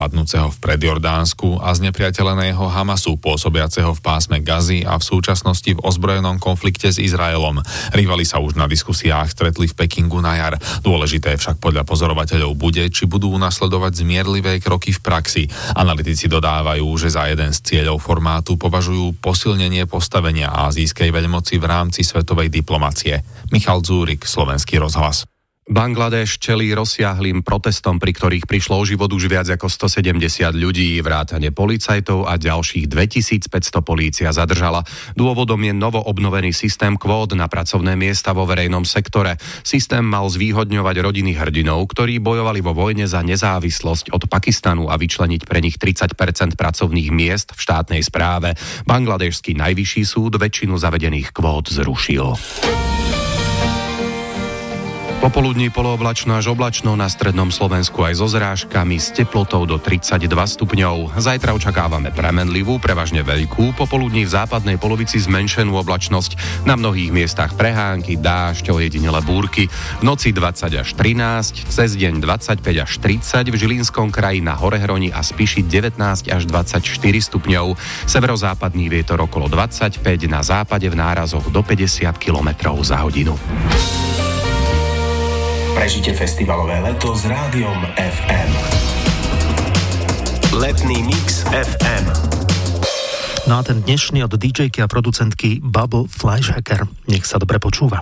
napadnúceho v predjordánsku a znepriateľeného Hamasu pôsobiaceho v pásme Gazy a v súčasnosti v ozbrojenom konflikte s Izraelom. Rivali sa už na diskusiách stretli v Pekingu na jar. Dôležité však podľa pozorovateľov bude, či budú nasledovať zmierlivé kroky v praxi. Analytici dodávajú, že za jeden z cieľov formátu považujú posilnenie postavenia ázijskej veľmoci v rámci svetovej diplomacie. Michal Dzúrik, Slovenský rozhlas. Bangladeš čelí rozsiahlym protestom, pri ktorých prišlo o život už viac ako 170 ľudí, vrátane policajtov a ďalších 2500 polícia zadržala. Dôvodom je novo obnovený systém kvót na pracovné miesta vo verejnom sektore. Systém mal zvýhodňovať rodiny hrdinov, ktorí bojovali vo vojne za nezávislosť od Pakistanu a vyčleniť pre nich 30% pracovných miest v štátnej správe. Bangladešský najvyšší súd väčšinu zavedených kvót zrušil. Popoludní polooblačno až oblačno, na strednom Slovensku aj so zrážkami, s teplotou do 32 stupňov. Zajtra očakávame premenlivú, prevažne veľkú, popoludní v západnej polovici zmenšenú oblačnosť, na mnohých miestach prehánky, dážď, ojedinele búrky, v noci 20 až 13, cez deň 25 až 30, v Žilinskom kraji na Horehroni a Spiši 19 až 24 stupňov, severozápadný vietor okolo 25, na západe v nárazoch do 50 km za hodinu. Prežite festivalové leto s Rádiom FM. Letný mix FM. No a ten dnešný od DJ-ky a producentky Bubble Fleischhacker. Nech sa dobre počúva.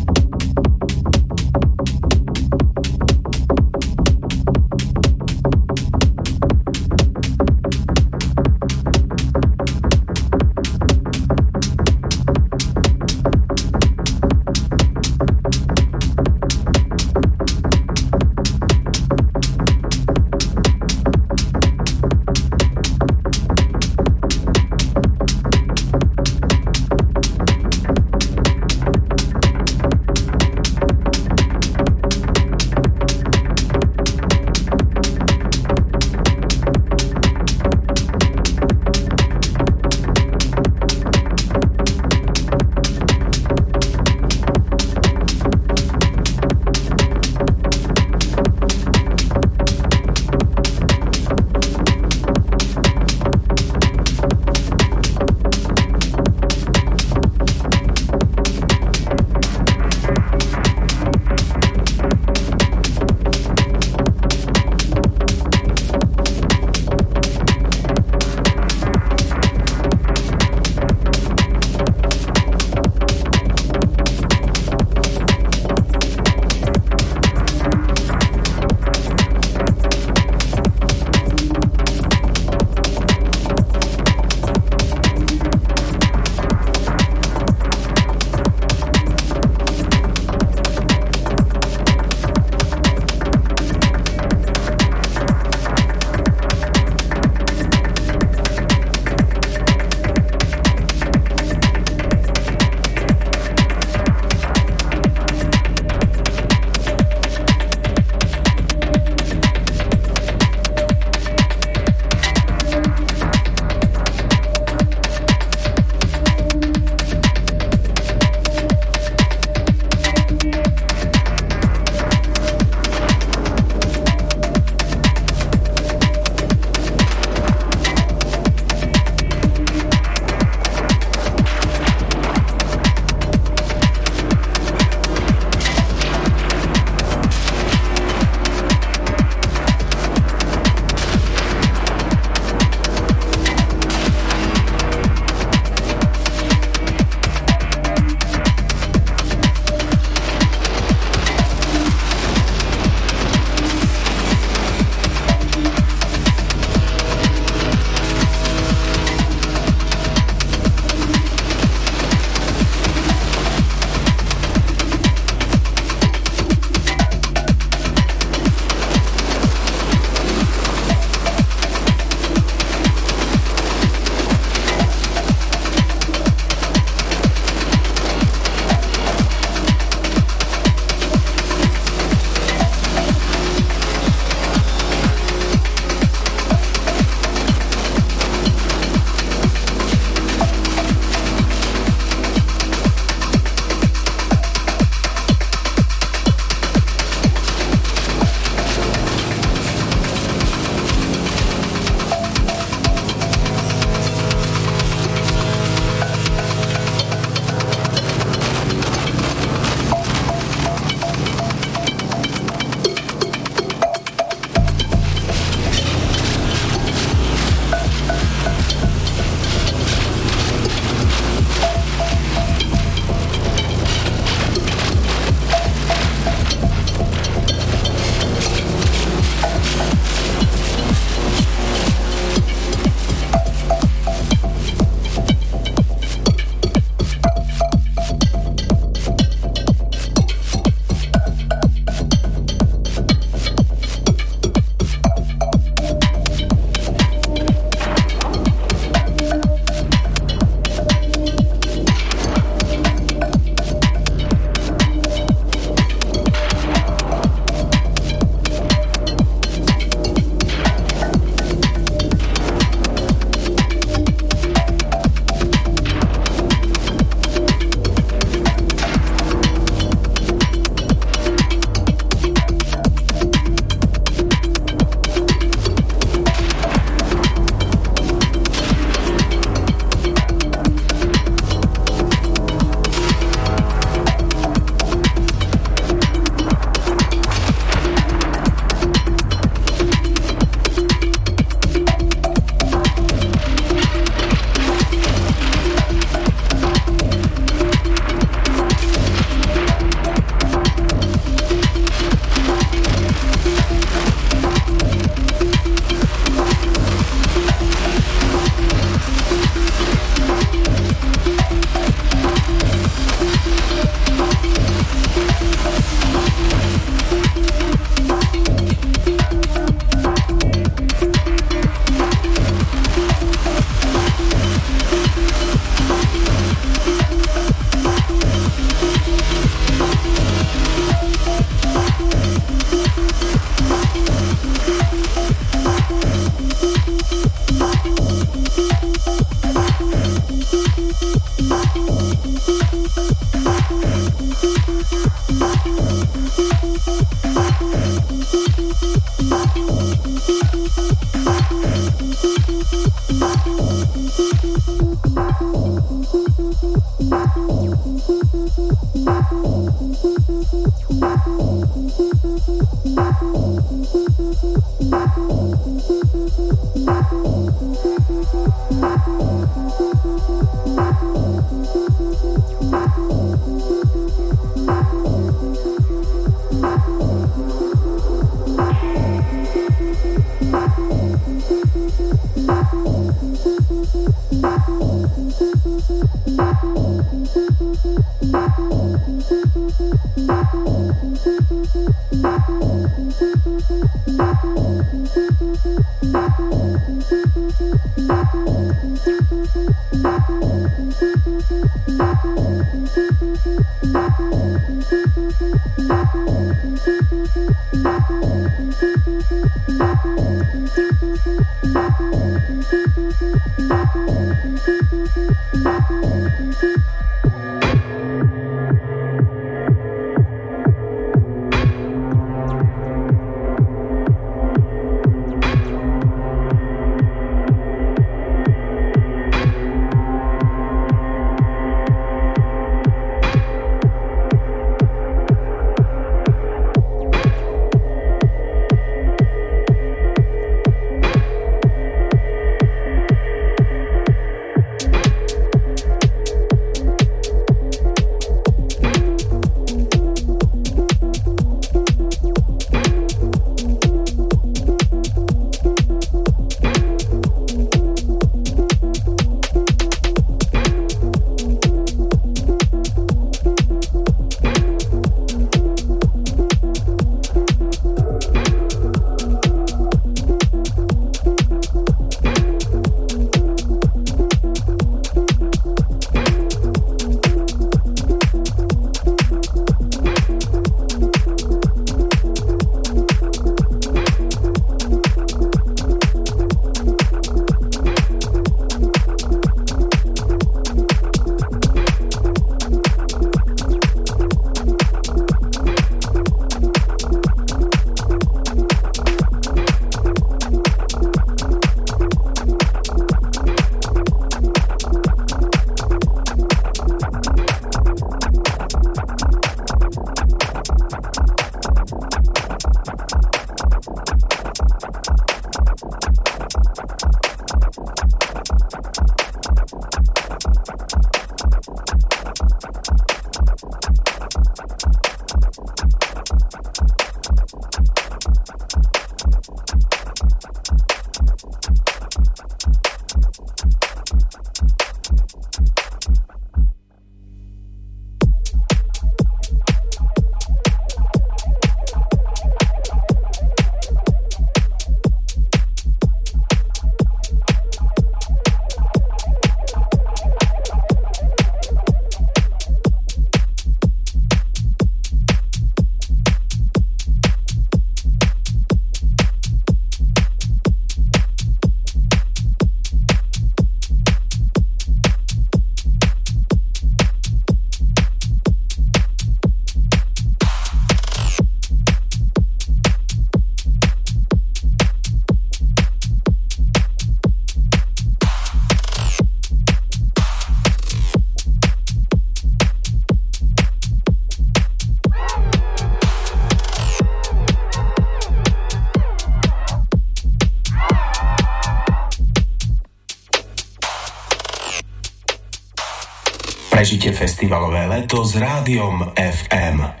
Prežite festivalové leto s Rádiom FM.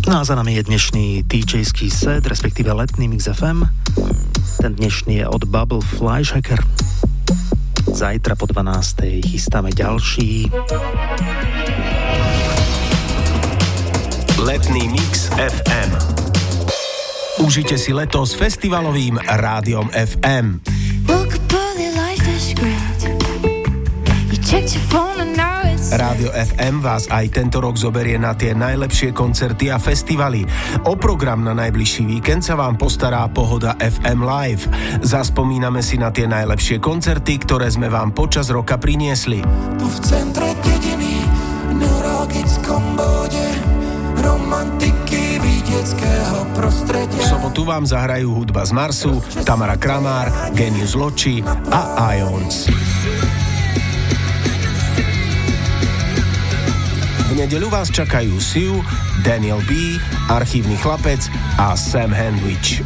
No a za nami je dnešný DJ-ský set, respektíve letný Mix FM. Ten dnešný je od Bubble Fleischhacker. Zajtra po 12:00 chystáme ďalší. Letný Mix FM. Užite si leto s festivalovým Rádiom FM. Rádio FM vás aj tento rok zoberie na tie najlepšie koncerty a festivaly. O program na najbližší víkend sa vám postará Pohoda FM Live. Zaspomíname si na tie najlepšie koncerty, ktoré sme vám počas roka priniesli. Tu v centre dediny, v neuralgickom bode, romantiky vidieckého prostredia. V sobotu vám zahrajú hudba z Marsu, Tamara Kramár, Genius Loci a Ions. V nedeľu vás čakajú Siu, Daniel B, Archívny chlapec a Sam Handwich.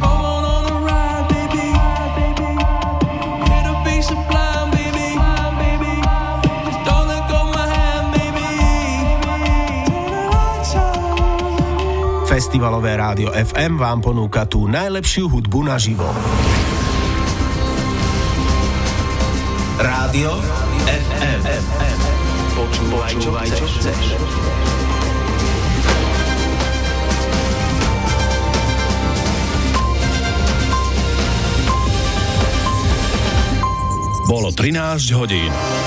Festivalové Rádio FM vám ponúka tú najlepšiu hudbu naživo. Rádio FM. Počúvaj, čo chceš. Bolo 13 hodín.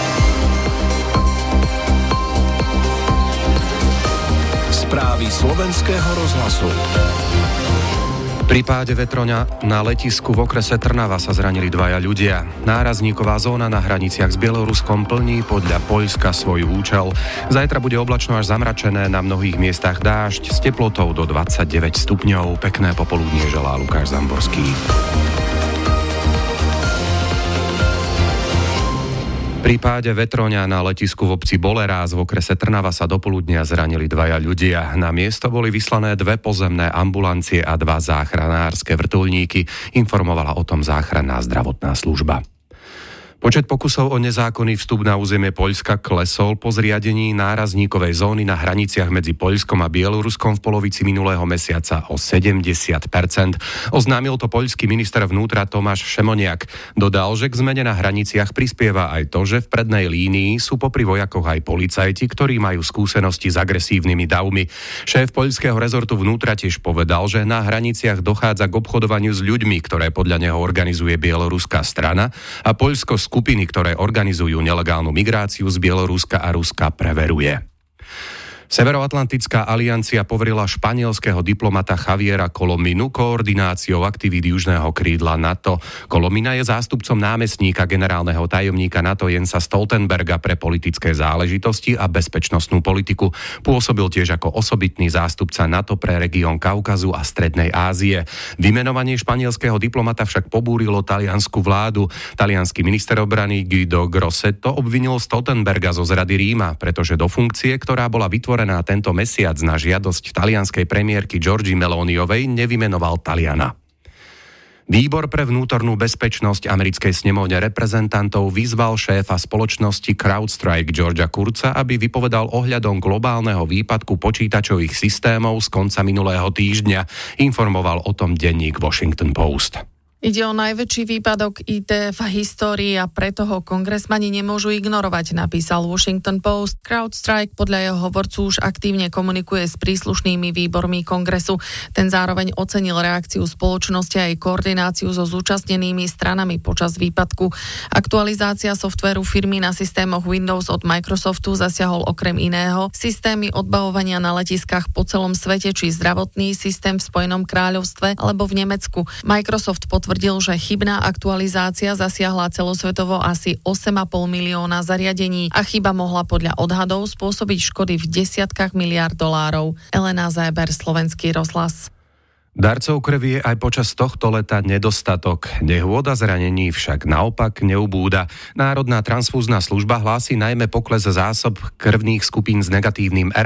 Správy Slovenského rozhlasu. Pri páde vetroňa na letisku v okrese Trnava sa zranili 2 ľudia. Nárazníková zóna na hraniciach s Bieloruskom plní podľa Poľska svoj účel. Zajtra bude oblačno až zamračené, na mnohých miestach dážď s teplotou do 29 stupňov. Pekné popoludnie želá Lukáš Zamborský. Pri páde vetroňa na letisku v obci Boleráz v okrese Trnava sa dopoludnia zranili 2 ľudia. Na miesto boli vyslané 2 pozemné ambulancie a 2 záchranárske vrtuľníky. Informovala o tom záchranná zdravotná služba. Počet pokusov o nezákonný vstup na územie Poľska klesol po zriadení nárazníkovej zóny na hraniciach medzi Poľskom a Bieloruskom v polovici minulého mesiaca o 70%. Oznámil to poľský minister vnútra Tomáš Šemoniak. Dodal, že k zmene na hraniciach prispieva aj to, že v prednej línii sú popri vojakoch aj policajti, ktorí majú skúsenosti s agresívnymi davmi. Šéf poľského rezortu vnútra tiež povedal, že na hraniciach dochádza k obchodovaniu s ľuďmi, ktoré podľa neho organizuje bieloruská strana, a Poľsko skupiny, ktoré organizujú nelegálnu migráciu z Bieloruska a Ruska, preveruje. Severoatlantická aliancia poverila španielského diplomata Javiera Colominu koordináciou aktivít južného krídla NATO. Colomina je zástupcom námestníka generálneho tajomníka NATO Jensa Stoltenberga pre politické záležitosti a bezpečnostnú politiku. Pôsobil tiež ako osobitný zástupca NATO pre región Kaukazu a Strednej Ázie. Vymenovanie španielského diplomata však pobúrilo taliansku vládu. Taliansky minister obrany Guido Grossetto obvinil Stoltenberga zo zrady Ríma, pretože do funkcie, ktorá bola vytvorená tento mesiac na žiadosť talianskej premiérky Giorgie Meloniovej, nevymenoval Taliana. Výbor pre vnútornú bezpečnosť americkej snemovne reprezentantov vyzval šéfa spoločnosti CrowdStrike Georgia Kurza, aby vypovedal ohľadom globálneho výpadku počítačových systémov z konca minulého týždňa. Informoval o tom denník Washington Post. Ide o najväčší výpadok IT v histórii a preto ho kongresmani nemôžu ignorovať, napísal Washington Post. CrowdStrike podľa jeho hovorcu už aktívne komunikuje s príslušnými výbormi kongresu. Ten zároveň ocenil reakciu spoločnosti a aj koordináciu so zúčastnenými stranami počas výpadku. Aktualizácia softvéru firmy na systémoch Windows od Microsoftu zasiahol okrem iného systémy odbavovania na letiskách po celom svete či zdravotný systém v Spojenom kráľovstve alebo v Nemecku. Microsoft potvrdil, že chybná aktualizácia zasiahla celosvetovo asi 8,5 milióna zariadení a chyba mohla podľa odhadov spôsobiť škody v desiatkách miliárd dolárov. Elena Záber, Slovenský rozhlas. Darcov krvi je aj počas tohto leta nedostatok. Nehôd a zranení však naopak neubúda. Národná transfúzna služba hlási najmä pokles zásob krvných skupín s negatívnym